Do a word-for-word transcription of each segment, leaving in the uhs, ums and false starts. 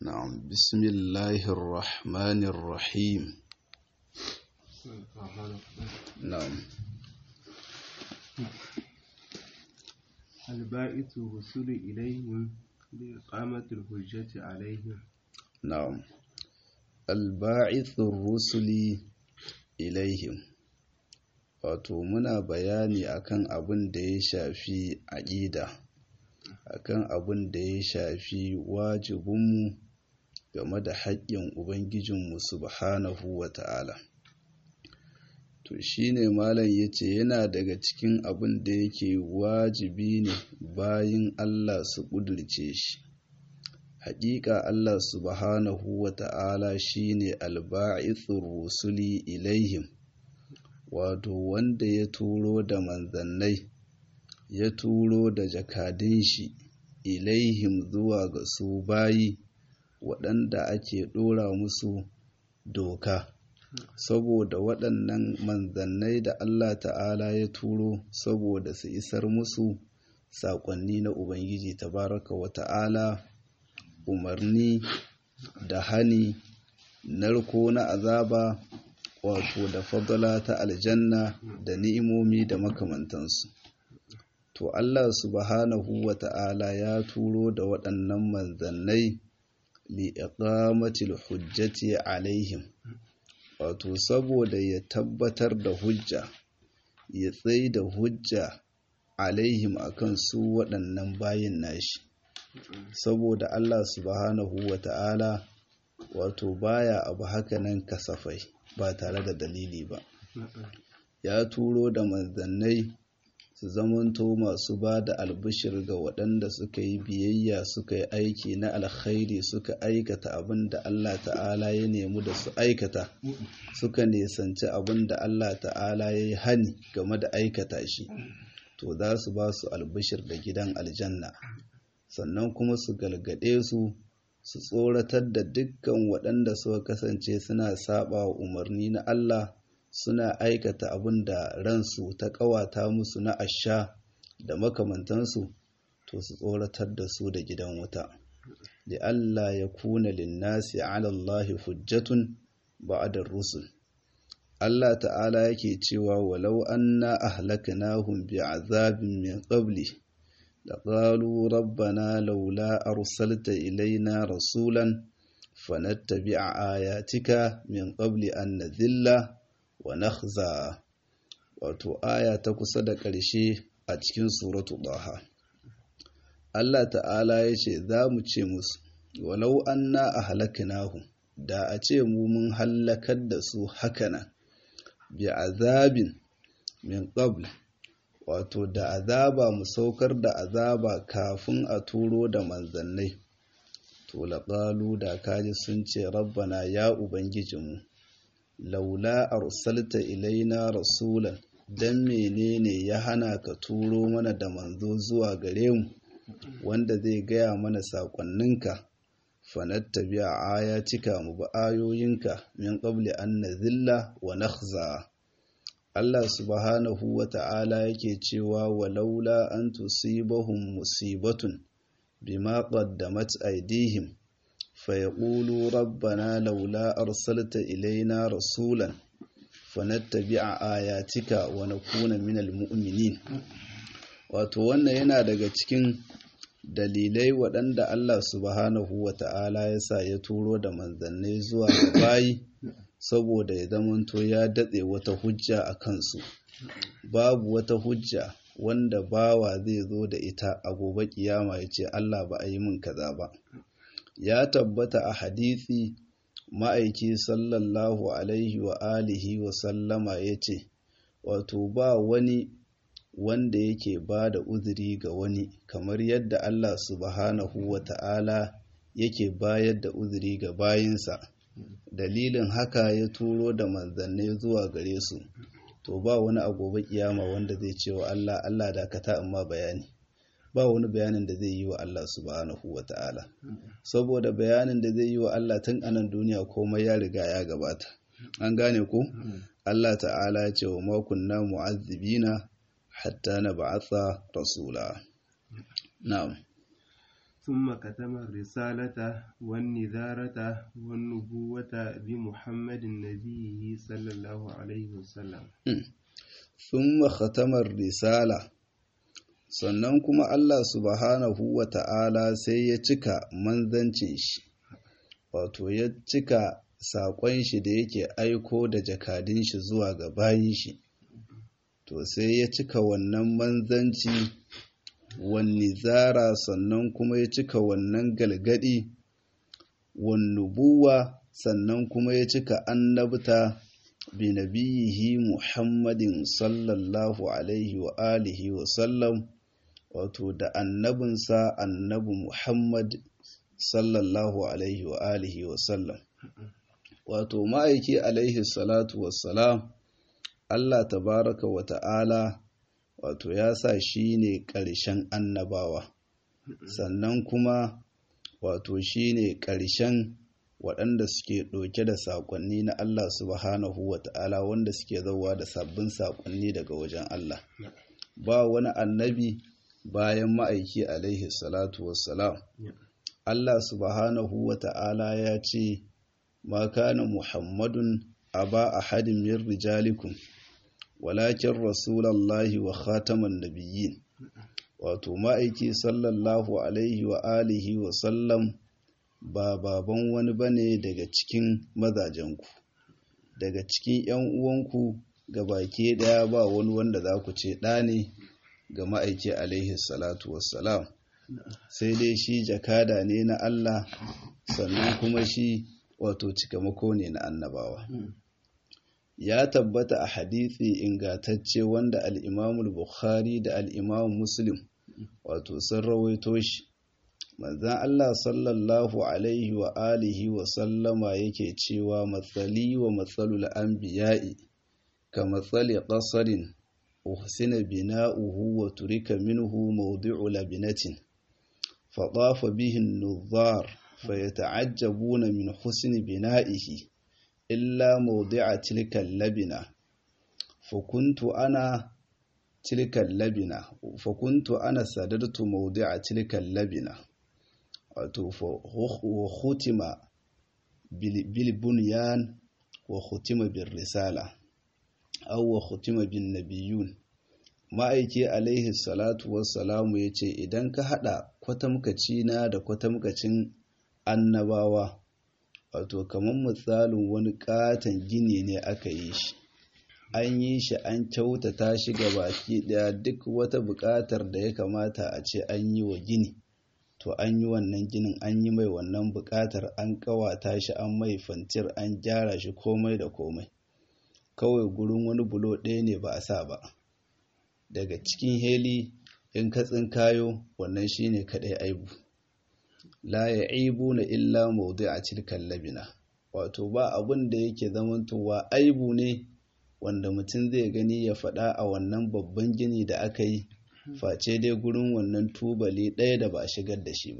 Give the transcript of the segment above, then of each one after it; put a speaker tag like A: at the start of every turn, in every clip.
A: نعم بسم الله الرحمن الرحيم نعم
B: الباعث الرسل إليهم لإقامة الحجة عليهم.
A: نعم الباعث الرسل ilaihim wato muna bayani akan abin da ya shafi aƙida akan abin da ya shafi wajibinmu game da haƙƙin ubangijinmu subhanahu wa ta'ala. To shine malam yace yana daga cikin abin da yake wajibi ne bayin Allah su ƙudurce shi. Haƙiƙa Allah subhanahu wa ta'ala shi ne alba'ithur rusuli ilaihim, wato wanda ya turo da manzannai, ya turo da jakadun shi ilaihim zuwa ga su bayi waɗanda ake ɗora musu doka. Saboda waɗannan manzannai da Allah ta'ala ya turo saboda su isar musu saƙonni na Ubangiji tabaraka wa ta'ala, umarni da hani, narko na azaba, wato da fadala ta aljanna da ni'imomi da makamantansu. To Allah subhanahu wa ta'ala ya turo da waɗannan manzannai li iqamatil hujjati alaihim, wato saboda ya tabbatar da hujja, ya tsaye da hujja alaihim akan su waɗannan bayin nashi. Saboda Allah subhanahu wa ta'ala wato baya abu hakanan kasafai ba tare da dalili ba. Ya turo da manzannai su zamanto masu ba da albishir ga waɗanda suka yi biyayya, suka yi aiki na alkhairi, suka aikata abin da Allah ta'ala ya nemi da su aikata, suka nisanci abin da Allah ta'ala ya yi hani game da aikata shi, to za su ba su albishir da gidan aljanna. Sannan kuma su galgade su, su tsoratar da dukkan waɗanda suka kasance suna saba wa umarni na Allah, suna aikata abin da ransu ta ƙawata musu na asha da makamantansu, to su tsoratar da su da gidan wuta. Da Allah ya kuna linnasi ala Allah hujjatun ba'da rusul. Allah ta'ala yake cewa walau anna ahlaknahum bi'azabin min qabli لقالوا ربنا لولا أرسلت إلينا رسولا فنتبع آياتك من قبل أن نذل ونخزى. wato aya ta kusa da ƙarshe a cikin suratu Taha. Allah ta'ala ya ce za mu ce musu walau anna ahlaknahum, da a ce mu mun hallakar da su hakana bi azabin min qabl, wato da azaba mu saukar da azaba kafin a turo da manzannai, to laqalu da kaji sun ce rabbana ya ubangijinmu laula arsalta ilaina rasulan, dan menene ya hana ka turo mana da manzo zuwa gare mu wanda zai gaya mana sakonninka, fanattabi'a ayatika mu ba ayoyinka min qabli an nazilla wa nakhza. Allah subhanahu wa ta'ala yake cewa walaula an tusibahum musibatun bima qaddamat aydihim fayaqulu rabbana laula arsalta ilaina rasulan fanattabi'a ayatika wa nakuna minal mu'minin. Wato wannan yana daga cikin dalilai waɗanda Allah subhanahu wa ta'ala ya sa ya turo da manzannai zuwa ga bayi, saboda ya zamanto ya datse wata hujja a kansu. Babu wata hujja wanda bawa zai zo da ita a gobe kiyama ya ce Allah ba a yi min kaza ba. Ya tabbata a hadisi ma'aiki sallallahu alaihi wa alihi wa sallama ya ce, wato ba wani wanda yake ba da uzuri ga wani kamar yadda Allah subhanahu wa ta'ala yake bayar da uzuri ga bayinsa. Dalilin haka ya turo da manzannai zuwa gare su. To ba wani a gobe kiyama wanda zai ce wa Allah Allah dakata amma bayani. Ba wani bayanin da zai yi wa Allah subhanahu wa ta'ala. Saboda bayanin da zai yi wa Allah tun anan duniya komai ya riga ya gabata. An gane ku? Allah ta'ala ya ce wa ma kunna mu'azzibina hatta nab'atha rasula. Na'am.
B: ثم كتم الرسالة والنذارة والنبوة بمحمد نبيه صلى الله عليه وسلم.
A: ثم ختم الرسالة sannan kuma Allah subhanahu wa ta'ala sai ya cika manzancin shi, wato ya cika saƙon shi da yake aiko da jakadin shi zuwa ga bayin shi, to sai ya cika wannan manzanci wani zara sannan kuma ya cika wannan galgadi wannubuwa sannan kuma ya cika annabta bi nabiyihi Muhammadin sallallahu alaihi wa alihi wa sallam, wato da annabinsa annabi Muhammad sallallahu alaihi wa alihi wa sallam. Wato ma'aiki alaihi salatu wassalam, Allah tabaraka wa ta'ala wato ya sa shi ne ƙarshen annabawa, sannan kuma wato shi ne ƙarshen waɗanda suke ɗauke da saƙonni na Allah subhanahu wa ta'ala, wanda suke zauwa da sabbin saƙonni daga wajen Allah. Ba wani annabi bayan ma'aiki alaihi salatu wassalam. Allah subhanahu wa ta'ala ya ce, ma kana Muhammadun aba ahadin min rijalikum walakin rasulallahi wa khataman nabiyyin. Wato ma'aiki sallallahu alaihi wa alihi wa sallam ba baban wani bane daga cikin mazajenku, daga cikin ‘yan uwanku ga baki ɗaya ba wani wanda za ku ce ɗa ne ga ma'aiki alaihi salatu wassalam, sai dai shi jakada ne na Allah, sannan kuma shi wato cikamako ne na annabawa. Ya tabbata a hadisi ingatacce wanda al'imamul Bukhari da al'imamun Muslim wato sun rawaito shi. Manzan Allah sallallahu alaihi wa alihi wa sallama yake cewa matsali wa matsalul anbiya'i ka matsali ƙasarin uhsina bina'uhu wa turika minhu mawdi'u labinatin fadafa bihi an-nuzzar fayata'ajjabuna min husni bina'ihi illa mawdi'a tilka al-labina fakuntu ana tilka al-labina fakuntu ana sadartu mawdi'a tilka al-labina. Wato wa khutima bil bunyan wa khutima bir risala aw wa khutima bin nabiyun. Ma'aiki alaihi salatu wassalamu yace idan ka hada kwatamkaci na da kwatamkacin annabawa, wato kaman misalin wani katon gini ne aka yi shi, an yi shi an kyautata shi gabaki daya, duk wata buƙatar da ya kamata a ce an yi wa gini to an yi wannan ginin, an yi mai wannan buƙatar, an ƙawata shi, an mai fantir, an gyara shi komai da komai. Kawai gurin wani bulo ɗaya ne ba a sa ba, daga cikin heli in ka tsinkayo wannan shine kaɗai aibu. La ya'ibu na illa mawdi'a tilkal labina. Wato ba abun da yake zamantowa aibu ne wanda mutum zai gani ya faɗa a wannan babban gini da aka yi, face dai gurin wannan tubali ɗaya da ba a shigar da shi ba.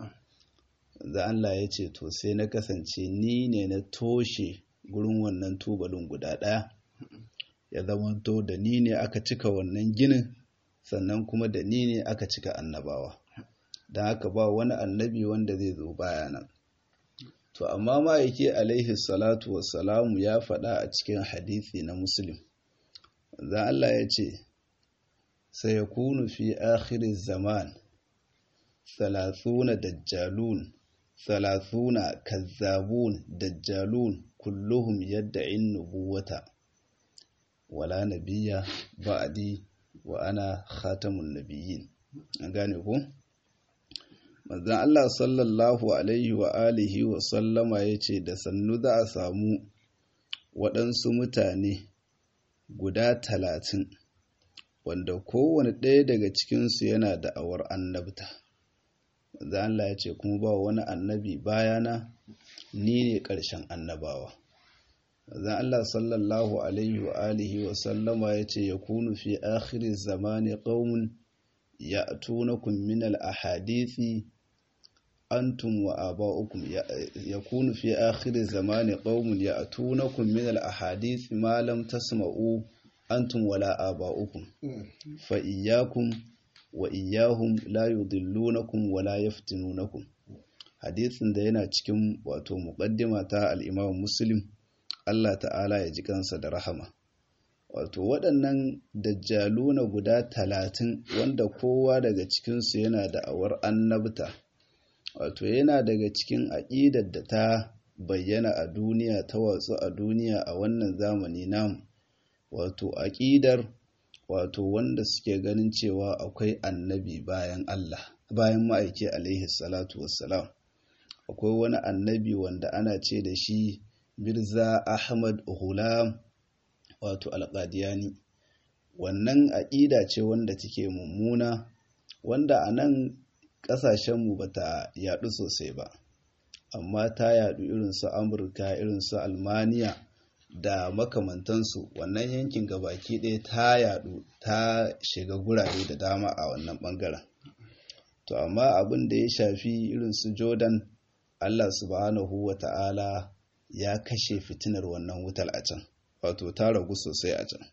A: Da Allah ya ce to sai na kasance ni ne na toshe gurin wannan tubalin guda ɗaya, ya zamanto da ni ne aka cika wannan ginin, sannan kuma da ni ne aka cika annabawa, don haka ba wani annabi wanda zai zo bayana. To amma ma'aiki alaihi salatu wassalamu ya faɗa a cikin hadisi na Muslim, da Allah ya ce sayakunu fi akhir zaman thalathuna dajjalun thalathuna kazzabun dajjalun kulluhum yad'in nubuwata wala nabiyya ba'di wa ana khatamun nabiyyin. An gane ko? Manzon Allah sallallahu alaihi wa alihi wa sallama yace da sannu za a samu waɗansu mutane guda talatin wanda kowane ɗaya daga cikinsu yana da awar annabta. Manzon Allah ya ce kuma ba wani annabi bayana, ni ne ƙarshen annabawa. Manzon Allah sallallahu alaihi wa alihi wa sallama ya ce yakunu fi akhir zamani qaumun ya'tunakum min al-ahadithi antum wa aba'ukum. yakunu fi akhir zamani qaumun ya'tunakum min al-ahadithi ma lam tasma'u antum wala aba'ukum fa iyyakum wa iyyahum la yudillunakum wa la yaftinunakum. Hadisin da yana cikin wato muqaddima ta al-Imam Muslim, Allah ta'ala ya ji kansa da rahama. Wato waɗannan dajjaluna guda talatin wanda kowa daga cikinsu yana da awar annabta, wato yana daga cikin aƙidar da ta bayyana a duniya, ta watsu a duniya a wannan zamani namu, wato aƙidar wato wanda suke ganin cewa akwai annabi bayan Allah, bayan ma'aiki alaihi salatu wassalam. Akwai wani annabi wanda ana ce da shi Mirza Ahmad Ghulam wato Al-Qadiyani. Wannan aƙida ce wanda take mummuna, wanda a nan ƙasashenmu ba ta yaɗu sosai ba, amma ta yaɗu irin su Amurka, irin su Almaniya da makamantansu. Wannan yankin gabaki ɗaya ta yaɗu, ta shiga gurare da dama a wannan ɓangaren. To amma abin da ya shafi irin su Jordan, Allah subhanahu wa ta'ala ya kashe fitinar wannan wutar a can, wato ta ragu sosai a can.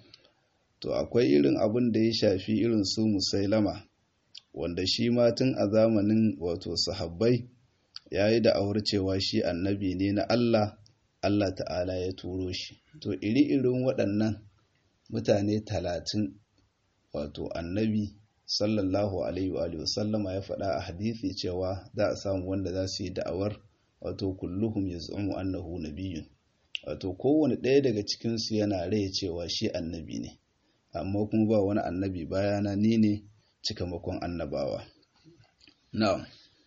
A: To akwai irin abin da ya shafi irin su Musailama, wanda shi ma tun a zamanin wato sahabbai ya yi da'awar cewa shi annabi ne na Allah, Allah ta'ala ya turo shi. To iri-irin waɗannan mutane talatin wato annabi sallallahu alaihi wa sallama ya faɗa a hadisi cewa za a samu wanda za su yi da'awar wato kulluhum yaz'umu annahu nabiyyun, wato kowane ɗaya daga cikinsu yana rai cewa shi annabi ne, amma kuma ba wani annabi bayana, ni ne cikamakon annabawa. Na'am.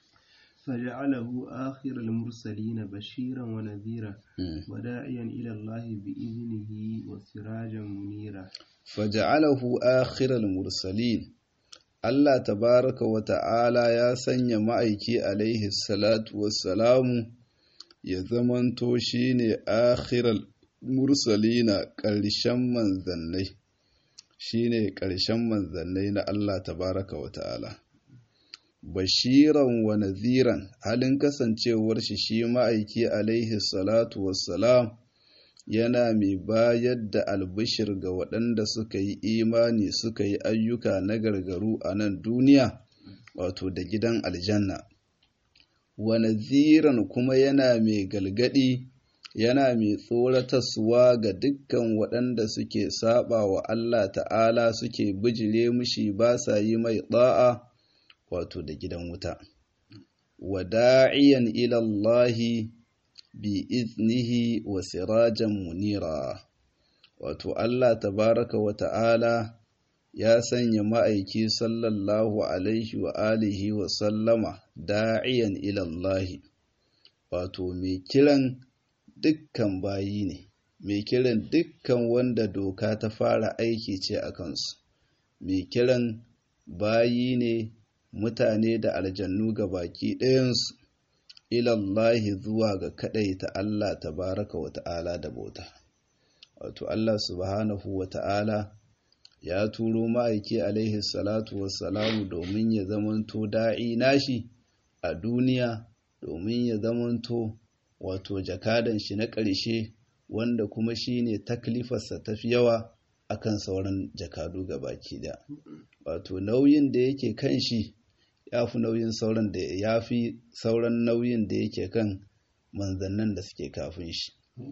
B: فجعله آخر المرسلين بشيرا ونذيرا وداعيا إلى الله بإذنه وسراجا منيرا.
A: فجعله آخر المرسلين. Allah tabaraka wa ta'ala ya sanya ma'aiki alaihi salatu wassalamu ya zamanto shi ne akhiral mursalina, ƙarshen manzannai, shi ne ƙarshen manzannai na Allah tabaraka wa ta'ala. Bashiran wa naziran, halin kasancewar shi shi ma'aiki alaihi salatu wassalam yana mai bayar da albishir ga waɗanda suka yi imani suka yi ayyuka na gargaru a nan duniya, wato da gidan aljanna. Wa naziran kuma yana mai galgadi, yana mai tsoratarwa ga dukkan waɗanda suke saba wa Allah ta'ala, suke bijire mushi, ba sa yi mai ɗa'a, wato da gidan wuta. Wa da'iyan ila Allahi bi iznihi wa sirajan munira, wato Allah tabaraka wa ta'ala ya sanya ma'aiki sallallahu alaihi wa alihi wa sallama da'iyan ila Allahi, wato mai kiran dukkan bayi ne, mai kiran dukkan wanda doka ta fara aiki ce a kansu, mai kiran bayi ne, mutane da aljannu ga baki ɗayansu, ilallahi zuwa ga kaɗaita Allah tabaraka wa ta'ala da bauta. Wato Allah subhanahu wa ta'ala ya turo ma'aiki alaihi salatu wassalamu domin ya zamanto da'i nashi a duniya, domin ya zamanto wato jakadan shi na ƙarshe, wanda kuma shi ne taklifarsa tafi yawa akan sauran jakadu ga baki ɗaya. Wato nauyin da yake kan shi ya fi nauyin sauran da ya fi sauran nauyin da yake kan manzannin da suke kafin shi.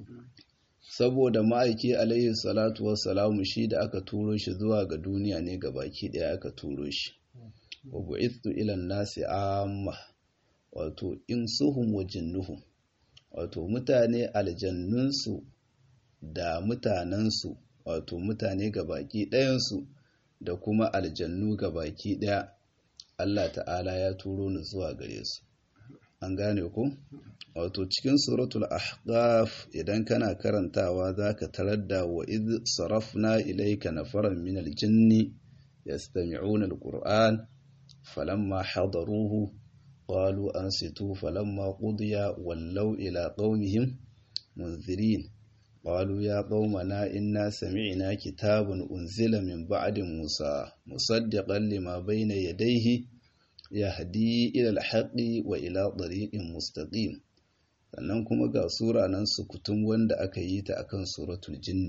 A: Saboda ma'aiki alaihi salatu wassalamu shi da aka turo shi zuwa ga duniya ne ga baki ɗaya aka turo shi. Wa bu'ithu ila nasi amma, wato insuhum wa jinnuhum, wato mutane aljannunsu da mutanensu, wato mutane ga baki ɗayansu da kuma aljannu ga baki ɗaya, Allah ta'ala ya turo ni zuwa gare su. An gane ku? Wato cikin suratul ahqaf idan kana karantawa zaka tarar da wa idh sarafna ilayka nafaran min aljinni yastami'una alquran falamma hadaruhu qalu ansitu falamma qudiya wallaw ila qaumihim munzirin qalu ya qaumana inna sami'na kitaban unzila min ba'di musa musaddiqan lima bayna yadayhi yahdi ila al-haqqi wa ila tariqin mustaqim. Sannan kuma ga sura nan sukutum wanda aka yi ta akan suratul jinni,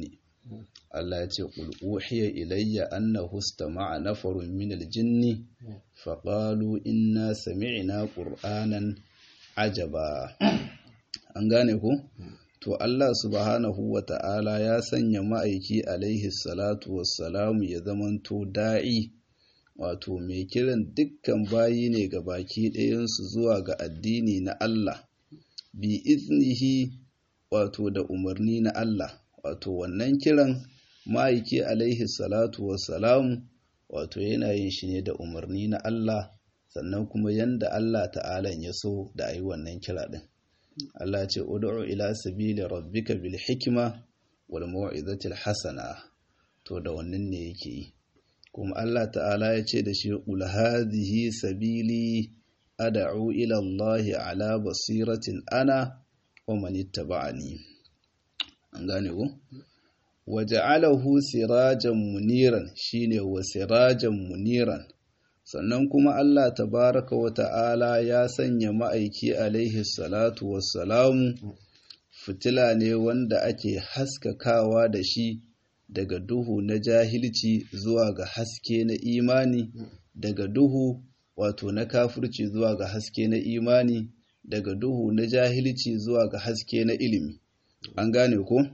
A: Allah ya ce qul uhiya ilayya annahu istama'a nafarun minal jinni faqalu inna sami'na qur'anan ajaba. An gane ku? To Allah subhanahu wa ta'ala ya sanya ma'aiki alaihi salatu wassalamu ya zamanto da'i, wato mai kiran dukkan bayi ne ga baki ɗayansu zuwa ga addini na Allah, bi iznihi, wato da umarni na Allah. Wato wannan kiran ma'aiki alaihi salatu wassalamu wato yana yin shi ne da umarni na Allah, sannan kuma yanda Allah ta'ala ya so da a yi wannan kira ɗin. Allah ce ud'u ila sabili rabbika bil hikma wal mau'izatil hasana, to da wannan ne yake yi. Kuma Allah ta'ala ya ce da shi qul hadhihi sabili ad'u ila Allah ala basiratin ana wa man ittaba'ani. An gane ko? Waja'alahu sirajan muniran, shine wa sirajan muniran. Sannan kuma Allah tabaraka wa ta'ala ya sanya ma'aiki alaihi salatu wassalamu fitila ne wanda ake haskakawa da shi daga duhu na jahilci zuwa ga haske na imani, daga duhu wato na kafirci zuwa ga haske na imani, daga duhu na jahilci zuwa ga haske na ilimi. An gane ko?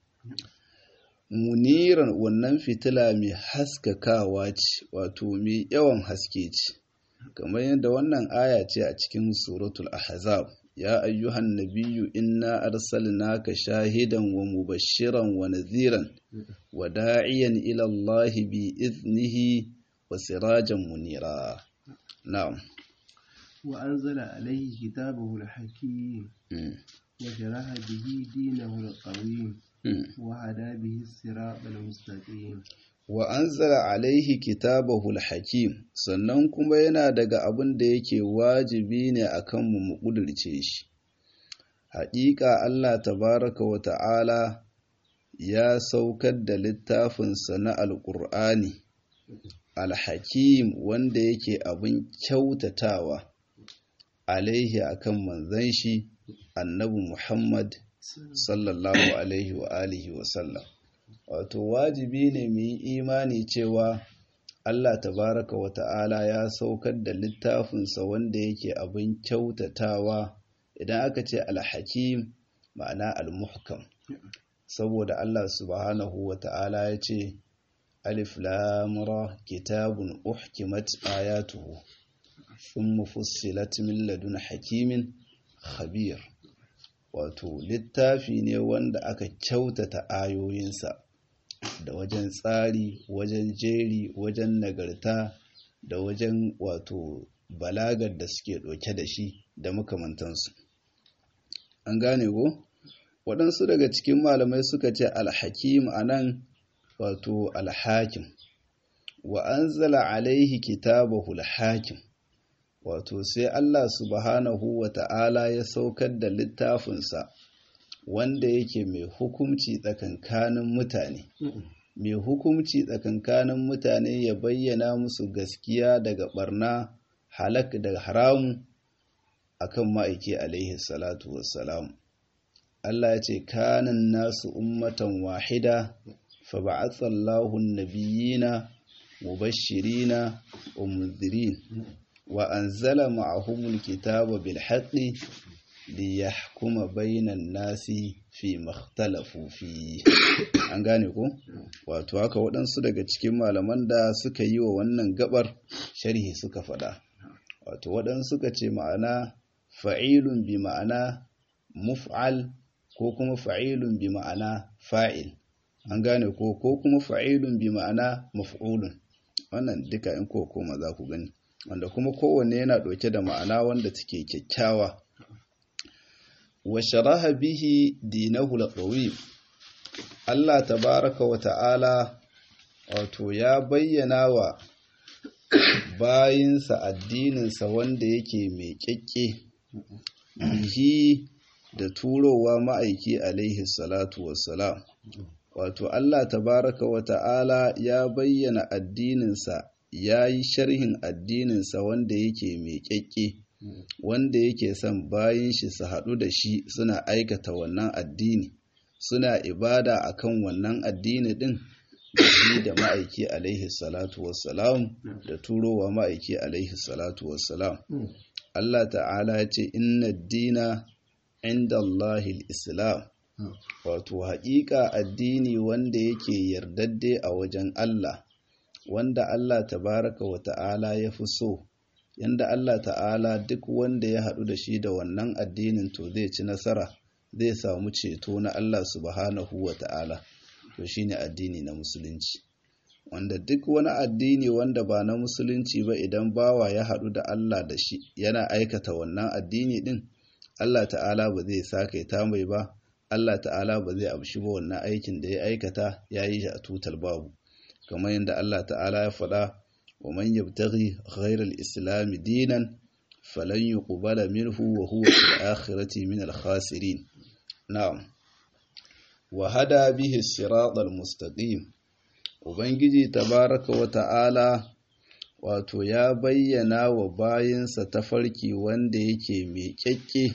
A: Muniran, wannan fitila mai haskakawa ce, wato mai yawan haske ce, kamar yadda wannan aya ce a cikin suratul ahzab. Ya ayyuhan nabiyyu inna arsalnaka shahidan wa mubashiran wa nadhiran wa da'iyan ila Allah bi iznihi wa sirajan munira. Na'am.
B: Wa anzala alayhi kitabahu al-hakim wa sharaha bihi dinahu al-qawim وهدى به الصراط المستقيم.
A: Wa anzala alaihi kitabahu al-hakim, sannan kuma yana daga abin da yake wajibi ne akan mu mu kudirce shi. Haƙiƙa Allah tabaraka wa ta'ala ya saukar da littafinsa na Alƙur'ani al-hakim, wanda yake abin kyautatawa, alaihi akan manzon shi annabi Muhammad sallallahu alaihi wa alihi wa sallam. Wato wajibi ne mu yi imani cewa Allah tabaraka wa ta'ala ya saukar da littafinsa wanda yake abin kyautatawa. Idan aka ce al-hakim ma'ana al-muhkam, saboda Allah subhanahu wa ta'ala ya ce alif lam ra kitabun uhkimat ayatuhu thumma fussilat min ladun hakimin khabir. Wato littafi ne wanda aka kyautata ayoyinsa da wajen tsari, wajen jeri, wajen nagarta, da wajen wato balagar da suke ɗauke da shi da makamantansu. An gane ko? Waɗansu daga cikin malamai suka ce alhakim a nan wato alhakim. Wa anzala alaihi kitabahu alhakim, wato sai Allah subhanahu wa ta'ala ya saukar da littafinsa wanda yake mai hukumci tsakankanin mutane, mai hukumci tsakankanin mutane, ya bayyana musu gaskiya daga barna, halak daga haramu, akan ma'aiki alaihi salatu wassalam. Allah ya ce kanan nasu ummatan wahida fa ba'atha Allahu an-nabiyina mubashshirina wa munzirin wa anzala ma'ahumul kitaba bil haqqi liyahkuma bainan nasi fi makhtalafu fi. An gane ko? Wato haka waɗansu daga cikin malaman da suka yi wa wannan gabar sharhi suka faɗa. Wato waɗansu suka ce ma'ana fa'ilun bi ma'ana muf'al, ko kuma fa'ilun bi ma'ana fa'il. An gane ko? Ko kuma fa'ilun bi ma'ana maf'ulun. Wannan duka in ko koma za ku gani, wanda kuma kowanne yana ɗauke da ma'ana wanda take kyakkyawa. Wa sharaha bihi dinahu al-qawim, Allah tabaraka wa ta'ala wato ya bayyana wa bayinsa addininsa wanda yake mai kyakke, bihi da turowa ma'aiki alaihi salatu wassalam. Wato Allah tabaraka wa ta'ala ya bayyana addininsa, ya yi sharhin addininsa wanda yake mai kyakke, wanda yake son bayin shi su haɗu da shi suna aikata wannan addini, suna ibada akan wannan addini din da shi da ma'aiki alaihi salatu wassalam da turowa ma'aiki alaihi salatu wassalam. Allah ta'ala ya ce inna dina inda Allahil Islam, wato haƙiƙa addini wanda yake yardadde a wajen Allah, wanda Allah tabaraka wa ta'ala ya fi so, yanda Allah ta'ala duk wanda ya haɗu da shi da wannan addinin to zai ci nasara, zai samu ceto na Allah subhanahu wa ta'ala, to shine addini na musulunci. Wanda duk wani addini wanda ba na musulunci ba idan bawa ya haɗu da Allah da shi yana aikata wannan addini ɗin, Allah ta'ala ba zai sake ta mai ba, Allah ta'ala ba zai amshi ba wannan aikin da ya aikata ya yi shi a tutal babu. Kamar yadda Allah ta'ala ya faɗa wa man yabtaghi ghayra al-islam dinan falan yuqbala minhu wa huwa fil akhirati min al-khasirin. Na'am. Wa hada bihi as-siratal mustaqim. Ubangiji tabaraka wa ta'ala wato ya bayyana wa bayinsa tafarki wanda yake miƙaƙƙe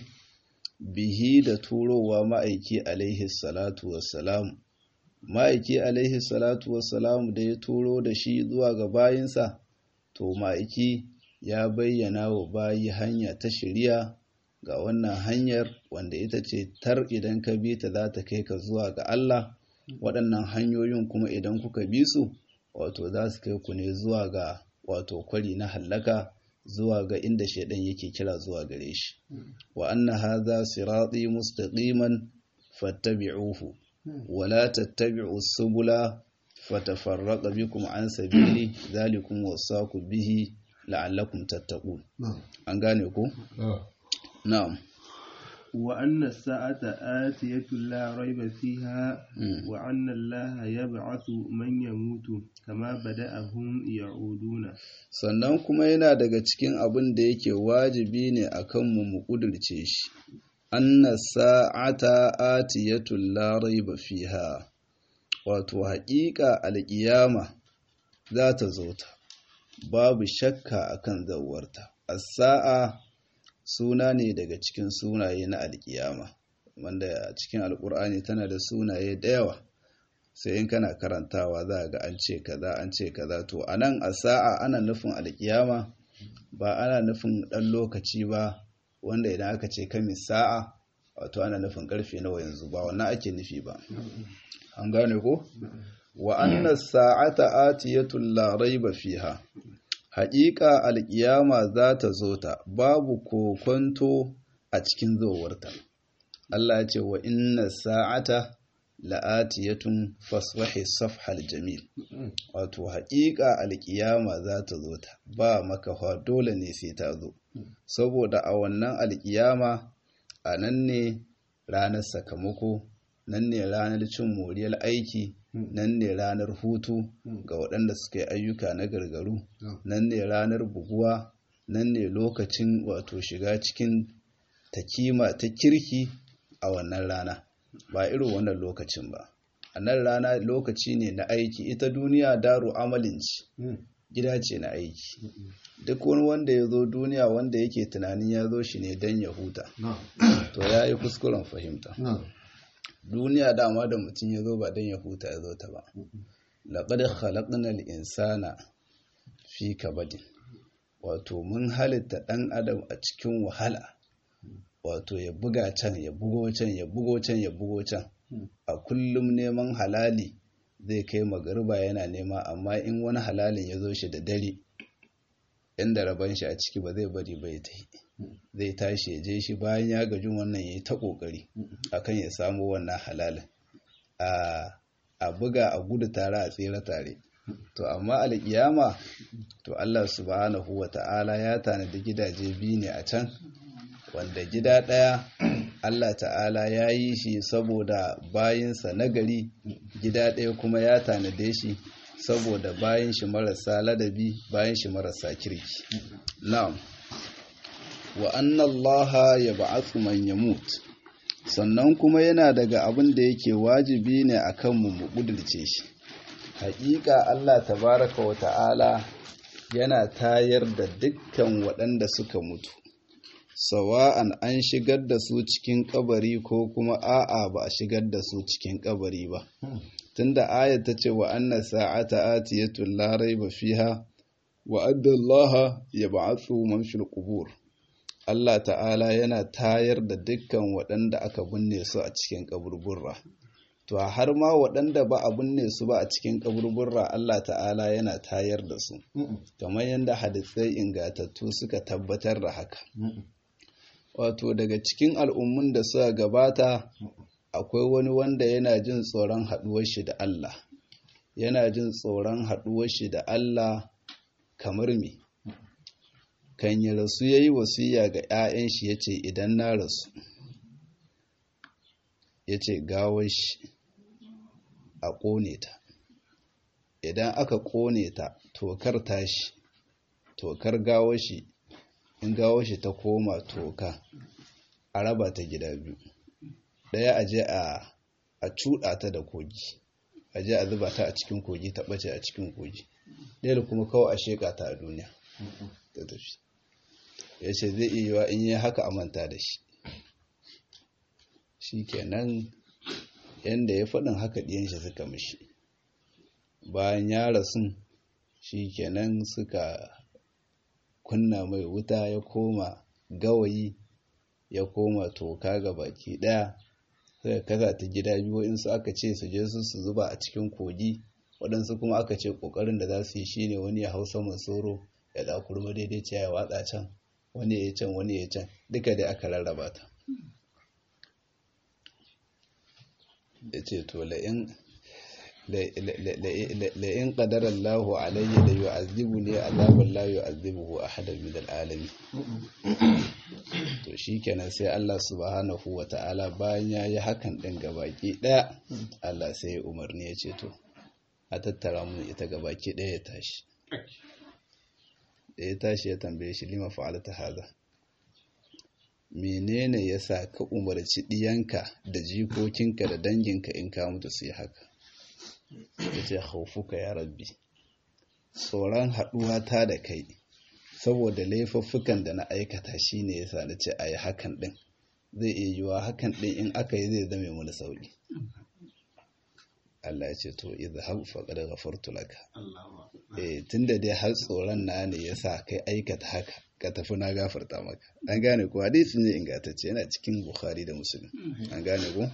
A: bihi da turowa ma'aiki alaihi salatu wassalam. Ma'aiki alaihi salatu wassalam da ya turo da shi zuwa ga bayinsa, to ma'aiki ya bayyana wa bayi hanya ta shiriya ga wannan hanyar wanda ita ce tar idan ka bi ta za ta kai ka zuwa ga Allah. Waɗannan hanyoyin kuma idan kuka bi su wato za su kai ku ne zuwa ga wato kwari na hallaka, zuwa ga inda shaidan yake kira zuwa gare shi. Wa anna hadha sirati mustaqiman fattabi'uhu wa la tattabi'u subula fatafarraqa bikum an sabili dhalikum wasaqu bihi la'allakum tattaqun. An gane ko? Na'am.
B: وأن الساعة آتية لا ريب فيها وأن الله يبعث من يموت كما بدأهم يعودون.
A: Sannan kuma yana daga cikin abin da yake wajibi ne akan mu mu kudurce shi, anna sa'ata atiyatul la raiba fiha, wato haƙiƙa alƙiyama za ta zo ta babu shakka akan zawarta. As-sa'a suna ne daga cikin sunaye na alkiyama, wanda a cikin alkur'ani tana da sunaye da yawa, sai in kana karantawa za ga an ce kaza an ce kaza. To anan a sa'a ana nufin alkiyama, ba ana nufin dan lokaci ba wanda idan aka ce kamin sa'a wato ana nufin karfe nawa yanzu, ba wannan ake nufi ba. An gane ko? Wa anna sa'ata atiyatul la raiba fiha, haƙiƙa alƙiyama za ta zo ta babu kokonto a cikin zowarta. Allah ya ce wa inna sa'ata la'atiyatun fasfahi safhal jamil, wato haƙiƙa alƙiyama za ta zo ta ba makafa, dole ne sai ta zo, saboda a wannan alƙiyama a nan ne ranar sakamako, nan ne ranar cin moriyar aiki, nan ne ranar hutu ga waɗanda suka yi ayyuka na gargaru, nan ne ranar buguwa, nan ne lokacin wato shiga cikin takima ta kirki a wannan rana, ba irin wannan lokacin ba. A nan rana lokaci ne na aiki, ita duniya daru amalin ce, gida ce na aiki. Duk wani wanda ya zo duniya wanda yake tunanin ya zo shi ne don ya huta, to ya yi kuskuren fahimta. Duniya dama da mutum ya zo ba don ya huta ya zo ta ba. Laqad khalaqnal insana fi kabadin, wato mun halitta ɗan adam a cikin wahala, wato ya buga can ya bugo can ya bugo can ya bugo can, a kullum neman halali zai kai magariba yana nema, amma in wani halalin ya zo shi da dare inda rabon shi a ciki ba zai bari bai ta yi, zai tashi ya je shi bayan ya gajin wannan ya yi ta ƙoƙari akan ya samu wannan halalin, a buga a gudu tare a tsere tare. To amma alƙiyama to Allah subhanahu wa ta'ala ya tanadi gidaje biyu ne a can, wanda gida ɗaya Allah ta'ala ya yi shi saboda bayinsa nagari, gida ɗaya kuma ya tanade shi saboda bayin shi marasa ladabi, bayin shi marasa kirki. Na'am. Wa anna Allaha yab'athu man yamut, sannan kuma yana daga abin da yake wajibi ne akan mu mu kudurce shi. Haƙiƙa Allah tabaraka wa ta'ala yana tayar da dukkan waɗanda suka mutu, sawa'an an shigar da su cikin kabari ko kuma a'a ba a shigar da su cikin kabari ba tunda ayat ta ce wa anna sa'ata atiyatun la raiba fiha wa adda Allah yab'athu man fil qubur Allah ta'ala yana tayar da dukkan waɗanda aka binne su a cikin kaburburra to har ma waɗanda ba a binne su ba a cikin kaburburra Allah ta'ala yana tayar da su kamar yadda hadisai ingatattu suka tabbatar da haka wato daga cikin al'ummun da suka gabata akwai wani wanda yana jin tsoron haɗuwar shi da Allah yana jin tsoron haɗuwar shi da Allah kamar me kan yi rasu yayi wasiya ga 'ya'yan shi yace idan na rasu yace gawar shi a ƙone ta idan aka ƙone ta tokar tashi tokar gawar shi in gawar shi ta koma toka a raba ta gida biyu ɗaya a je a a cuɗa ta da kogi a je a zuba ta a cikin kogi ta ɓace a cikin kogi ɗaya da kuma kawai a sheƙa ta a duniya ta tafi ya ce zai iya yiwa in yi haka a manta da shi shi kenan yadda ya faɗin haka ɗiyan shi suka mishi bayan ya rasu shi kenan suka kunna mai wuta ya koma gawayi ya koma toka ga baki ɗaya sai kasa ta gida biyu waɗansu aka ce su je su su zuba a cikin kogi waɗansu kuma aka ce ƙoƙarin da za su yi shine wani ya hau saman soro ya ɗakurma daidai ce ya watsa can wani ya can wani ya can duka dai aka rarraba ta ya ce to la'in la'in ƙadarar lahu alayya da yi azibu ne azabar la yi azibu a hadar midal alami to shi kenan sai Allah subhanahu wa ta'ala bayan ya yi hakan ɗin gabaki ɗaya Allah sai ya umarni ya ce to a tattara mun ita gabaki ɗaya ya tashi da ya tashi ya tambaye shi lima fa'alta haza menene yasa ka umarci diyanka da jikokinka da danginka in ka mutu su yi haka yace khaufuka ya rabbi tsoron haduwa ta da kai saboda laifuffukan da na aikata shine yasa nace ayi hakan din zai iya yiwa hakan din in aka yi zai zame mu da sauki Allah ya ce to idhhab faqad ghafartu laka eh tunda dai har tsoron na ne yasa kai aikata haka ka tafi na gafarta maka an gane ko hadisi ne ingantacce yana cikin Bukhari da Muslim an gane ko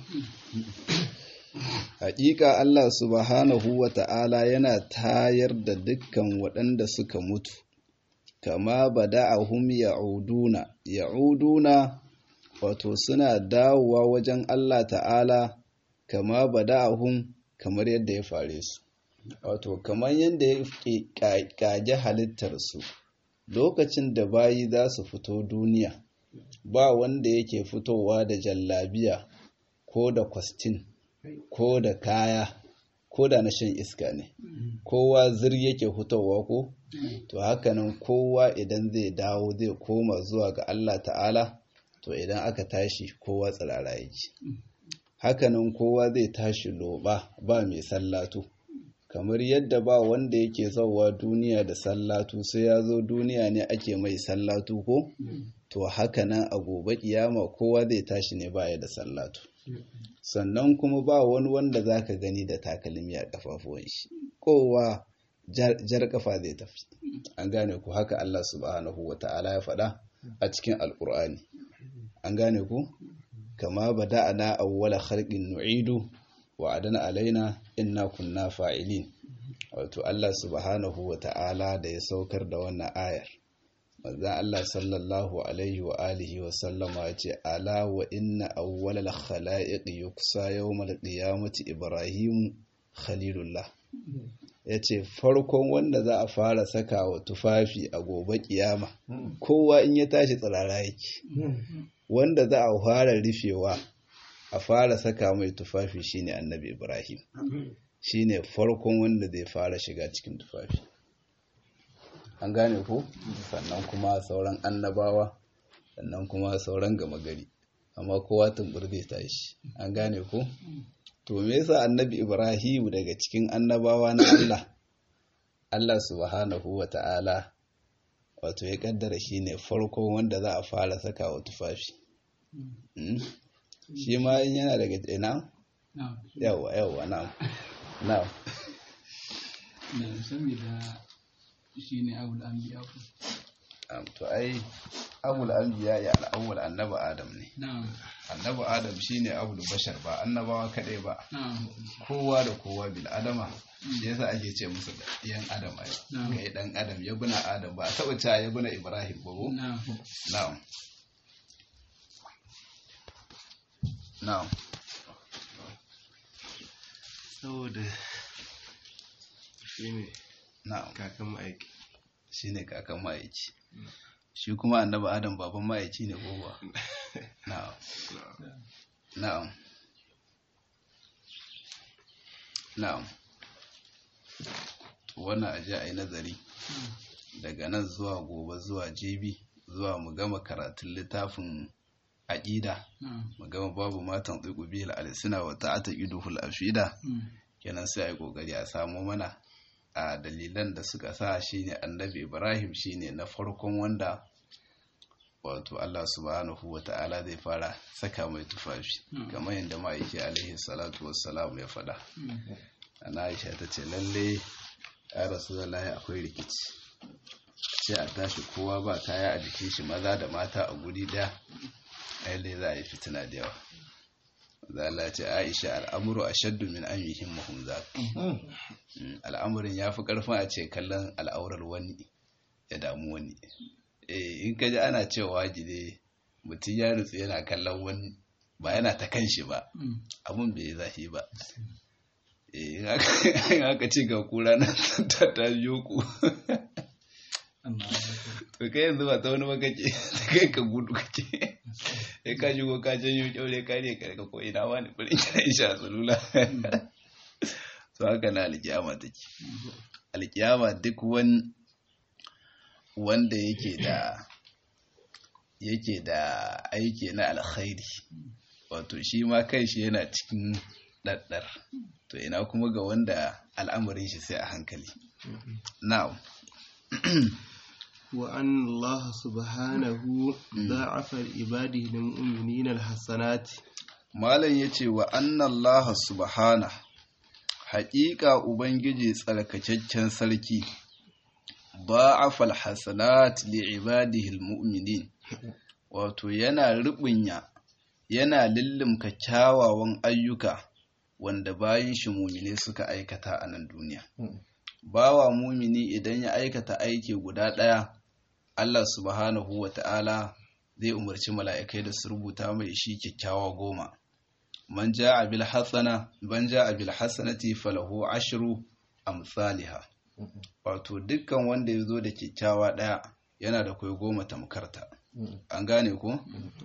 A: hakika Allah subhanahu wata'ala yana tayar da dukkan waɗanda suka mutu kama bada'ahum ya'uduna ya'uduna wato suna dawowa wajen Allah ta'ala kama bada'ahum kamar yadda ya fare su wato kamar yadda ya kage halittar su lokacin da bayi za su fito duniya ba wanda yake fitowa da jallabiya ko da kwastin ko da kaya ko da na shan iska ne kowa zir yake fitowa ko to hakanan kowa idan zai dawo zai koma zuwa ga Allah ta'ala to idan aka tashi kowa tsirara yake hakanan kowa zai tashi loba ba mai sallatu kamar yadda ba wanda yake zauwa duniya da sallatu sai ya zo duniya ne ake mai sallatu ko to hakanan a gobe kiyama kowa zai tashi ne baya da sallatu sannan kuma ba wani wanda zaka gani da takalmi a kafafuwan shi kowa jar kafa zai tafi an gane ku haka Allah subhanahu wata'ala ya faɗa a cikin alkur'ani an gane ku kama bada'ana awwala khalqin nu'idu wa adana alaina inna kunna fa'ilin wato Allah subhanahu wata'ala da ya saukar da wannan ayar manzon Allah sallallahu alaihi wa alihi wa sallama ya ce ala wa inna awwalal khalaiq yuksa yawmal qiyamati ibrahim khalilullah yace farkon wanda za a fara saka wa tufafi a gobe kiyama kowa in ya tashi tsirara yake wanda za a fara rufewa a fara saka mai tufafi shine annabi Ibrahim shine farkon wanda zai fara shiga cikin tufafi an gane ko sannan kuma sauran annabawa sannan kuma sauran gama gari amma kowa tumbur zai tashi an gane ko to me yasa annabi Ibrahim daga cikin annabawa na Allah Allah subhanahu wata'ala wato ya kaddara shine farko wanda za a fara saka wa tufafi. Shi ma in yana daga ina? Yawa yawa na'am. Na'am.
C: Na sami da shine abul anbiya ku.
A: Am to ai abul anbiya ya al-awwal annabi Adam ne.
C: Na'am.
A: Annabi Adam shine abul bashar ba annabawa kadai ba.
C: Na'am.
A: Kowa da kowa bil adama yasa ake ce musu yan adam ai. Kai dan adam ya guna Adam ba a taba ta ya guna Ibrahim ba ko?
C: Na'am.
A: Na'am. Na'am.
B: Saboda shine
A: Na'am.
B: kakan ma'aiki.
A: Shine kakan ma'aiki. Shi kuma annabi Adam baban ma'aiki ne ko ba? Na'am. Na'am. Na'am. Wannan aje a yi nazari daga nan zuwa gobe zuwa jibi zuwa mu gama karatun littafin aqida mu gama babu matan tsiku bil alsina wa ta'ata iduhul afida kenan sai ai kokari a samu mana a dalilan da suka sa shine annabi Ibrahim shine na farkon wanda wato Allah subhanahu wa ta'ala zai fara saka mai tufafi kamar yadda ma'aiki alaihi salatu wassalam ya faɗa. Ana Aisha ta ce lalle ya Rasulullahi akwai rikici sai a tashi kowa ba kaya a jikin shi maza da mata a guri daya lalle za a yi fitina da yawa. Allah ce Aisha al'amuru ashaddu min an yuhimmahum zak. Al'amarin yafi karfin a ce kallon al'aurar wani ya damu wani. Eh in kaji ana cewa gide mutum ya rutsu yana kallon wani ba yana ta kanshi ba abun bai zafi ba. Eh in aka ci ga kura na ta ta biyo ku. To kai yanzu ba ta wani ba kake ta kai ka gudu kake. Sai ka shigo ka janyo kyaure ka ne ka ko ina wani bari kira insha salula. To haka na alkiyama take. Alkiyama duk wani wanda yake da yake da aiki na alkhairi wato shi ma kai shi yana cikin daddar to ina kuma ga wanda al'amarin shi sai a hankali. Now
B: وأن الله سبحانه ضاعف لعباده المؤمنين الحسنات.
A: Malam yace wa anna Allah subhanahu haƙiƙa ubangiji tsarkakakken sarki ضاعف الحسنات لعباده المؤمنين wato yana rubunya yana lillimka kyawawan ayyuka wanda bayin shi mu'mine suka aikata a nan duniya. Bawa mu'mini idan ya aikata aiki guda ɗaya Allah subhanahu wa ta'ala zai umarci mala'ikai da su rubuta mai shi kyakkyawa goma. Man ja'a bil hasana man ja'a bil hasanati falahu ashru amsalha. Wato dukkan wanda ya zo da kyakkyawa ɗaya yana da kai goma tamkarta. An gane ko?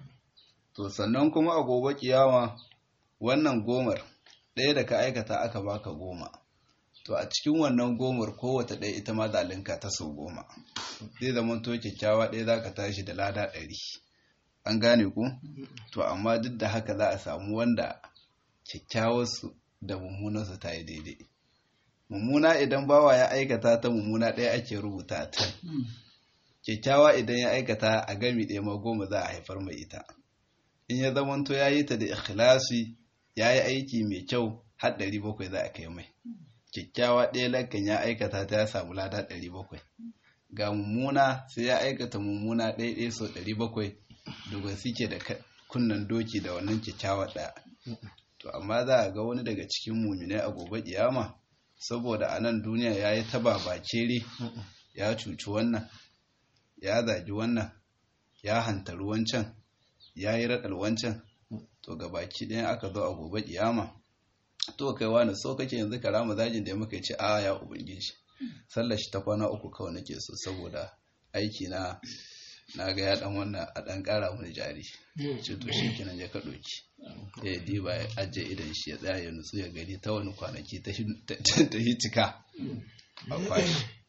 A: To sannan kuma a gobe kiyama wannan gomar ɗaya da ka aikata aka baka goma. To a cikin wannan gomar kowace ɗaya ita ma zalinka ta sau goma. Zai zama to kyakkyawa ɗaya za ka tashi da lada ɗari. An gane ku? To amma duk da haka za a samu wanda kyakkyawarsu da mummunarsu ta yi daidai. Mummuna idan bawa ya aikata ta mummuna ɗaya ake rubuta ta. Kyakkyawa idan ya aikata a gami ɗaya ma goma za a haifar mai ita. In ya zama to ya yi ta da ikhlasi ya yi aiki mai kyau har ɗari bakwai za a kai mai. Kyakkyawa ɗaya lakan ya aikata ta ya samu lada ɗari bakwai. Ga mummuna sai ya aikata mummuna ɗaya ɗaya sau ɗari bakwai dogon suke da kunnan doki da wannan kyakkyawa ɗaya. To amma za a ga wani daga cikin muminai a gobe kiyama saboda a nan duniya ya yi taba bakere ya cuci wannan ya zagi wannan ya hantaru wancan ya yi raɗar wancan to ga baki ɗaya aka zo a gobe kiyama to kai wani so kake yanzu ka rama zagin da muka ce a ya ubangiji sallar shi ta kwana uku kawai nake so saboda aiki na na ga ya dan wannan a dan kara mun jari ce to shi kenan ya kado ki eh diba ya aje idan shi ya tsaya ya nutsu ya gani ta wani kwanaki ta ta hitika akwai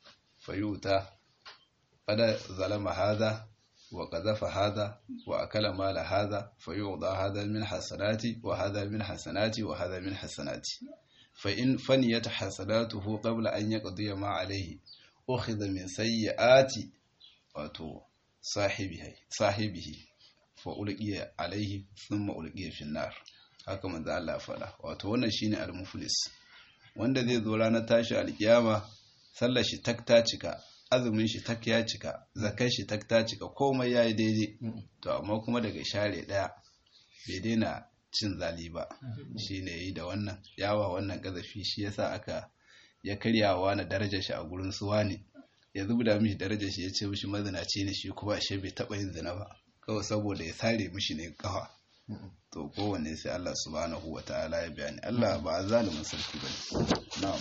A: fayuta fada zalama hada wa qadhafa hada wa akala mala hada fayuda hada min hasanati wa hada min hasanati wa hada min hasanati fa in faniyat hasanatuhu qabla an yaqdiya ma alayhi ukhidha min sayyiati wato sahibihi sahibihi fa ulqiya alaihi thumma ulqiya fi nar haka manzo Allah faɗa wato wannan shine al-muflis wanda zai zo ranar tashi alkiyama sallar shi tak ta cika azumin shi tak ya cika zakar shi tak ta cika komai yayi daidai to amma kuma daga share daya bai daina cin zali ba shine yi da wannan yawa wannan gazafi shi yasa aka ya karyawa na darajar shi a gurin suwa ne ya zubda mishi darajar shi ya ce mishi mazinaci ne shi kuma ashe bai taba yin zina ba kawai saboda ya sare mishi ne kafa to kowanne sai Allah subhanahu wataala ya bayani Allah ba zalimin sarki bane na'am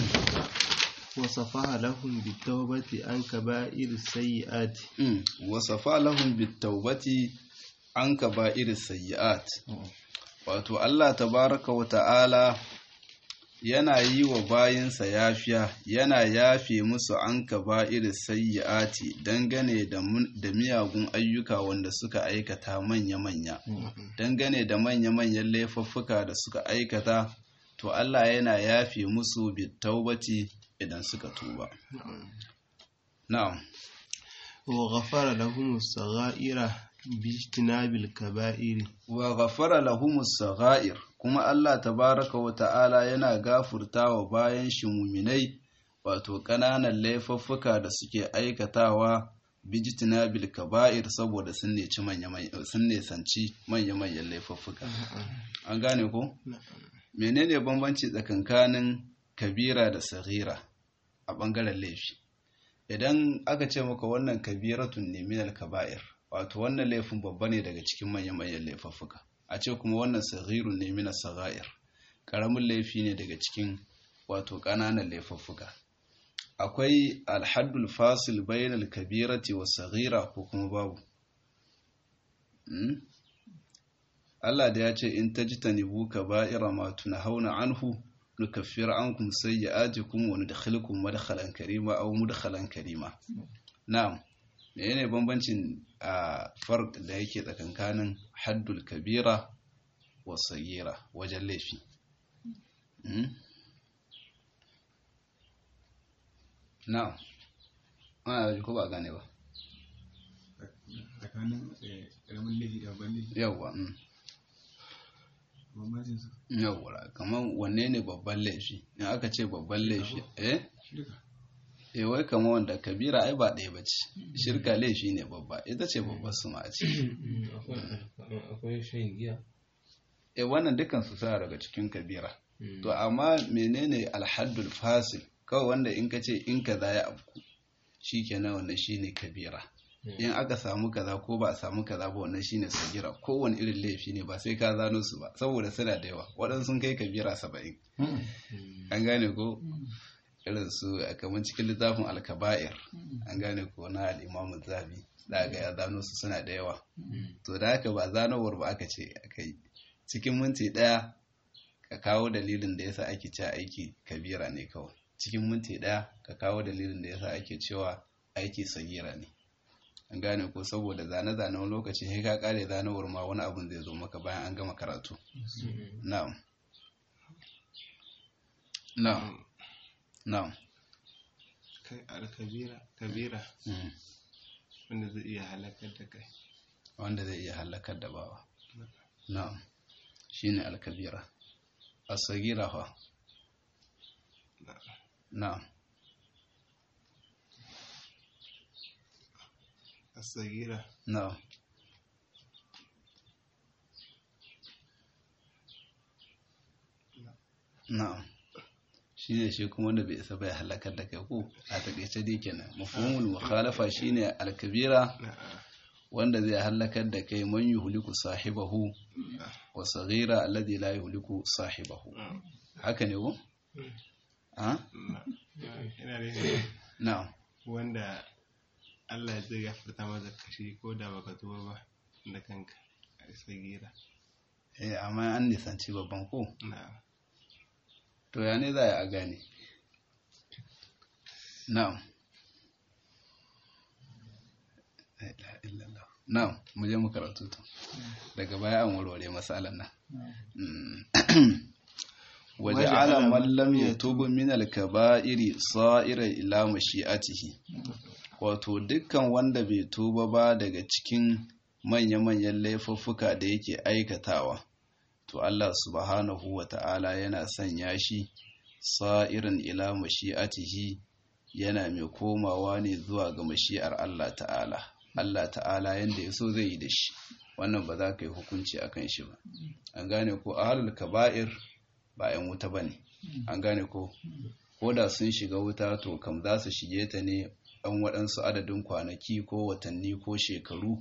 B: wasafaha lahum bitawbati an kaba'ir sayyi'at
A: wasafa lahum bitawbati an kaba'ir sayyi'at wato Allah tabaraka wataala yana yi wa bayinsa yafiya yana yafe musu an kaba'ir sayyi'ati dangane da da miyagun ayyuka wanda suka aikata manya-manya dangane da manya-manyan laifuffuka da suka aikata to Allah yana yafe musu bitawbati idan suka tuba na'am
B: wa ghafara lahum as-sagha'ira bijtinabil kaba'ir
A: wa ghafara lahum as-sagha'ir kuma Allah tabaraka wa ta'ala yana gafurtawa bayan shi muminai wato kananan laifuffuka da suke aikatawa bijtinabil kaba'ir saboda sun ne ci manya sun ne sanci manya manyan laifuffuka an gane ko menene bambanci tsakankanin kabira da saghira a ɓangaren laifi idan aka ce maka wannan kabiratun ne minal kaba'ir wato wannan laifin babba ne daga cikin manyan-manyan laifuffuka a ce kuma wannan saghirun ne minas sagha'ir ƙaramin laifi ne daga cikin wato ƙananan laifuffuka akwai alhaddul fasil bainal kabirati was saghira ko kuma babu Allah da ya ce in tajtanibu kaba'ira ma tunhauna anhu nukaffir ankum sayyi'atikum wa nudkhilukum madkhalan karima aw mudkhalan karima na'am menene bambancin a farq da yake tsakankanin haddul kabira wa saghira wajen laifi na'am ana ko ba gane ba
C: tsakanin karamin laifi da babban laifi
A: yawa yawwa kamar wanne ne babban laifi in aka ce babban laifi eh eh wai kamar wanda kabira ai ba ɗaya bace shirka laifi ne babba ita ce babbar su ma a ciki
D: akwai shan giya
A: eh wannan dukkan su suna daga cikin kabira to amma menene alhaddul fasil kawai wanda in ka ce in kaza ya afku shikenan wannan shine kabira in aka samu kaza ko ba a samu kaza ba wannan shine sagira kowane irin laifi ne ba sai ka zano su ba saboda suna da yawa waɗansu sun kai kabira saba'in an gane ko irin su kamar cikin littafin alkaba'ir an gane ko na al'imamu zabi da ga ya zano su suna da yawa to da haka ba zanowar ba aka ce akai cikin minti ɗaya ka kawo dalilin da yasa ake cewa aiki kabira ne kawai cikin minti ɗaya ka kawo dalilin da yasa ake cewa aiki sagira ne an gane ko saboda zane-zane wani lokaci sai ka kare zanewar ma wani abun zai zo maka bayan an gama karatu na'am na'am na'am
B: kai al-kabira kabira wanda zai iya halakar da kai
A: wanda zai iya halakar da bawa na'am shine al-kabira as-sagira fa na'am
B: as-sagira
A: na'am na'am shine shi kuma wanda bai isa bai halakar da kai ko a takeice dai kenan mafhumul mukhalafa shine al-kabira wanda zai halakar da kai man yuhliku sahibahu wa saghira alladhi la yuhliku sahibahu haka ne ko ha
B: ina ne
A: na'am
B: wanda Allah zai gafarta maka kashi ko da baka tuba ba da kanka sagira
A: eh amma an nisanci babban ko
B: na'am
A: to ya ne za a gane na'am na'am mu je mu karatu to daga baya an warware masalan nan waja'ala man lam yatub min al-kaba'iri sa'ira ila mashi'atihi wato dukkan wanda bai tuba ba daga cikin manya-manyan laifuffuka da yake aikatawa to Allah subhanahu wa ta'ala yana sanya shi sa'irin ila mashi'atihi yana mai komawa ne zuwa ga mashi'ar Allah ta'ala Allah ta'ala yanda yaso zai yi da shi wannan ba za ka yi hukunci akan shi ba an gane ko ahlul kaba'ir ba yan wuta bane an gane ko ko da sun shiga wuta to kam za su shige ta ne ɗan waɗansu adadin kwanaki ko watanni ko shekaru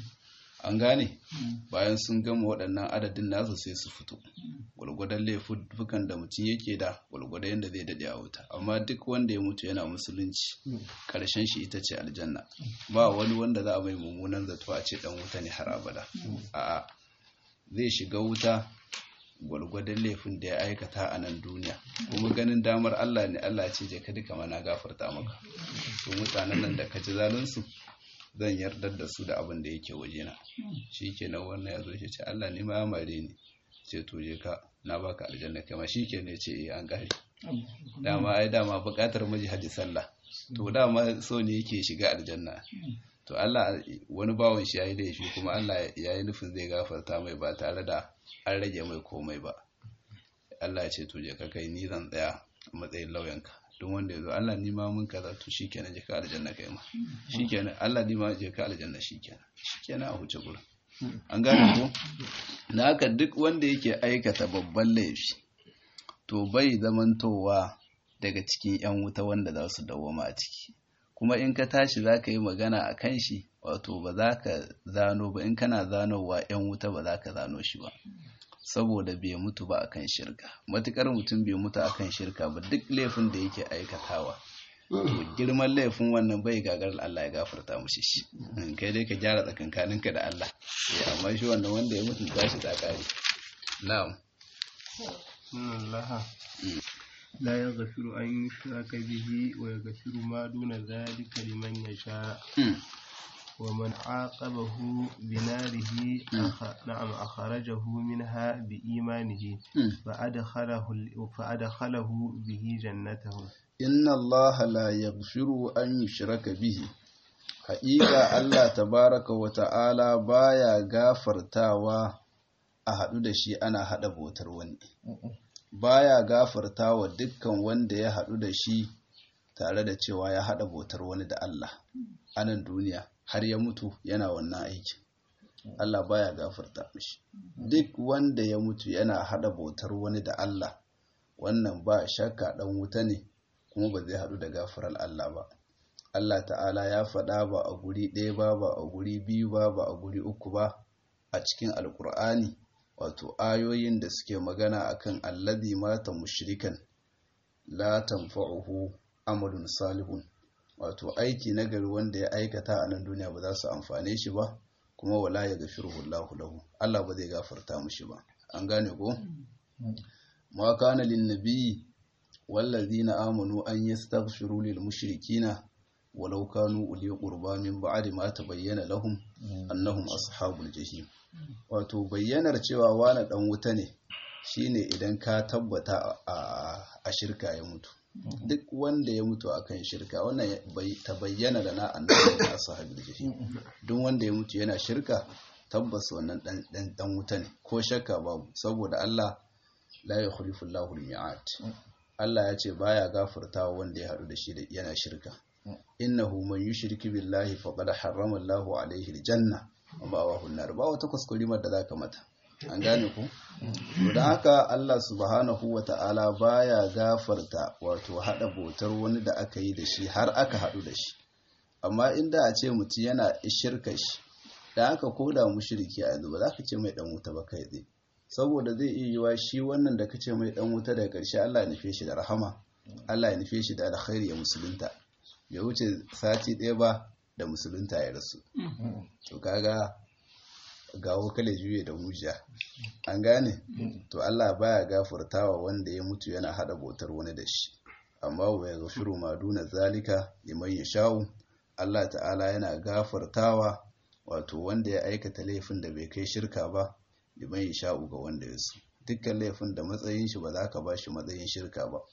A: an gane bayan sun gama waɗannan adadin nasu sai su fito gwalgwadon laifukan da mutum yake da gwalgwadon yadda zai daɗe a wuta amma duk wanda ya mutu yana musulunci ƙarshen shi ita ce aljanna ba wani wanda za a mai mummunan zato a ce ɗan wuta ne har abada a'a zai shiga wuta gwalgwadon laifin da ya aikata a nan duniya kuma ganin damar Allah ne Allah ce je ka duka mana gafarta maka to mutanen nan da ka ji zalunsu zan yardar da su da abin da yake wajena shikenan wannan yazo shi ce Allah ne ma amare ni ce to je ka na baka aljanna kai ma shikenan ce eh an gari dama ai dama bukatar miji haji sallah to dama so ne yake shiga aljanna to Allah wani bawon shi yayi laifi kuma Allah yayi nufin zai gafarta mai ba tare da an rage mai komai ba Allah ya ce to je ka kai ni zan tsaya a matsayin lauyanka don wanda yazo Allah ni ma mun kaza to shikenan je ka aljanna kai ma shikenan Allah ni ma je ka aljanna shikenan shikenan a huce gurin an gane ko na haka duk wanda yake aikata babban laifi to bai zamantowa daga cikin yan wuta wanda za su dawoma a ciki kuma in ka tashi za ka yi magana a kan shi wato ba za ka zano ba in kana zanowa yan wuta ba za ka zano shi ba saboda bai mutu ba akan shirka matukar mutum bai mutu akan shirka ba duk laifin da yake aikatawa to girman laifin wannan bai gagar Allah ya gafarta mushi shi kai dai ka gyara tsakankaninka da Allah amma shi wannan wanda ya mutu tashi ta kare na'am
B: Allah la yaghfiru an yushraka bihi wa yaghfiru ma duna dhalika liman yasha ومن عاقبه بناره أخ... نعم أخرجه منها بإيمانه فأدخله فأدخله به جنته
A: إن الله لا يغفر أن يشرك به حقيقة الله تبارك وتعالى بايا غافرتاوا a haɗu da shi ana haɗa bautar wani baya gafartawa dukkan wanda ya haɗu da shi tare da cewa ya haɗa bautar wani da Allah a nan duniya har ya mutu yana wannan aikin Allah baya gafarta mishi duk wanda ya mutu yana hada bautar wani da Allah wannan ba shakka dan wuta ne kuma ba zai hadu da gafarar Allah ba Allah ta'ala ya faɗa ba a guri ɗaya ba ba a guri biyu ba ba a guri uku ba a cikin alkur'ani wato ayoyin da suke magana akan allazi mata mushrikan la tanfa'uhu amalun salihun wato aiki na gari wanda ya aikata a nan duniya ba za su amfane shi ba kuma wala ya gafiru Allahu lahu Allah ba zai gafarta mushi ba an gane ko ma kana lin nabiyyi wallazina amanu an yastaghfiru lil mushrikina walau kanu uli qurba min ba'di ma tabayyana lahum annahum ashabul jahim wato bayyanar cewa wani dan wuta ne shine idan ka tabbata a shirka ya mutu duk wanda ya mutu akan shirka wannan ta bayyana da na annabi da ashabul jahim duk wanda ya mutu yana shirka tabbas wannan dan dan dan wuta ne ko shakka babu saboda Allah la yukhlifu Allahu al-mi'ad Allah ya ce baya gafartawa wanda ya hadu da shi da yana shirka innahu man yushriku billahi faqad harrama Allahu alayhi al-janna wa ma'awahu an-nar ba wata kuskurimar da zaka mata an gane ku don haka Allah subhanahu wa ta'ala baya gafarta wato hada bautar wani da aka yi da shi har aka hadu da shi amma inda a ce mutum yana shirka shi da aka koda mushriki a yanzu ba za ka ce mai dan wuta ba kai tsaye saboda zai iya yiwa shi wannan da kace mai dan wuta daga ƙarshe Allah ya nufe shi da rahama Allah ya nufe shi da alkhairi ya musulunta ya wuce sati ɗaya ba da musulunta ya rasu to kaga gawo kale juye da mujiya an gane to Allah baya gafartawa wanda ya mutu yana hada bautar wani da shi amma wa yaghfiru ma duna zalika liman yasha'u Allah ta'ala yana gafartawa wato wanda ya aikata laifin da bai kai shirka ba liman yasha'u ga wanda ya so dukkan laifin da matsayin shi ba za ka bashi matsayin shirka ba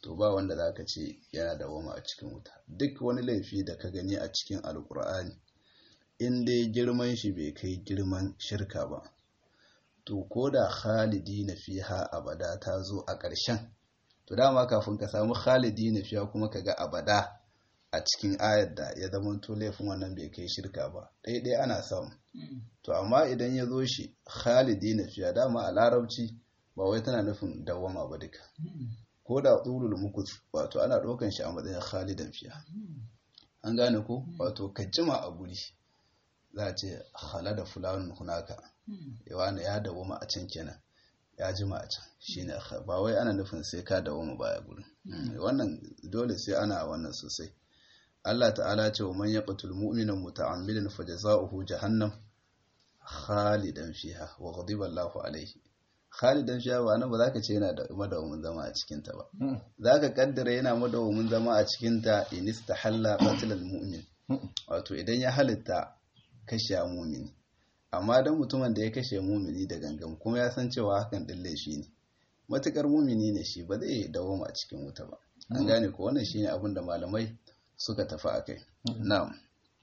A: to ba wanda za ka ce yana dawama a cikin wuta. Duk wani laifi da ka gani a cikin alkur'ani in dai girman shi bai kai girman shirka ba, to ko da khalidi na fiha abada ta zo a ƙarshen, to dama kafin ka samu khalidi na fiha kuma ka ga abada a cikin ayar da ya zama to laifin wannan bai kai shirka ba, ɗaiɗai ana samu. To amma idan ya zo shi khalidi na fiha, dama a larabci ba wai tana nufin dawama ba duka, ko da tsulul mukus wato ana ɗaukan shi a matsayin khalidan fiha. An gane ko wato ka jima a guri za a ce khalada fulanun hunaka, yawa ne ya dawama a can kenan, ya jima a can shine, ba wai ana nufin sai ka dawama baya gurin. Wannan dole sai ana wannan sosai. Allah ta'ala ce wa man yaqtul mu'mina muta'ammidan fajaza'uhu jahannam khalidan fiha wa ghadiba Allahu alayhi. Khalidan fiha ba nan ba za ka ce yana da madawamin zama a cikin ta ba, za ka kaddara yana madawamin zama a cikin ta in istahalla qatlal mu'min, wato idan ya halitta kashe mu'mini. Amma dan mutumin da ya kashe mu'mini da gangan kuma ya san cewa hakan din laifi ne, matukar mu'mini ne shi ba zai dawoma a cikin wuta ba. An gane ko wannan shine abin da malamai suka tafi akai. Na'am.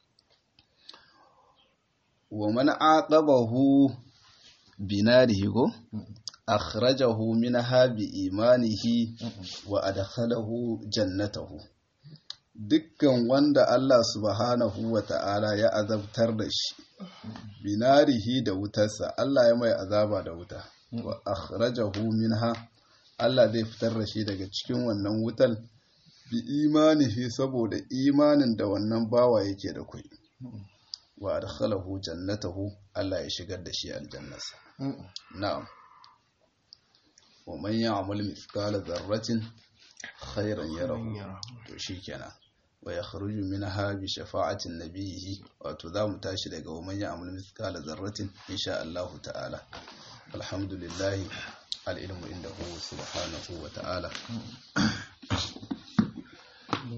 A: Wa man aqabahu binarihi go akhrajahu minha bi imanihi wa adkhalahu jannatahu. Dukkan wanda Allah subhanahu wa ta'ala ya azabtar da shi binarihi da wutarsa, Allah ya mai azaba da wuta, wa akhrajahu minha, Allah zai fitar da shi daga cikin wannan wutar bi imanihi, saboda imanin da wannan bawa yake da kai, wa adkhalahu jannatahu, Allah ya shigar da shi aljannarsa. Na'am. Wa man ya'mal mithqala dharratin khairan yarahu, to shikenan. Wa yakhruju minha bi shafa'atin nabiyhi, wato zamu tashi daga wa man ya'mal mithqala dharratin insha Allah ta'ala. Alhamdulillah, al-ilmu indahu subhanahu wa ta'ala.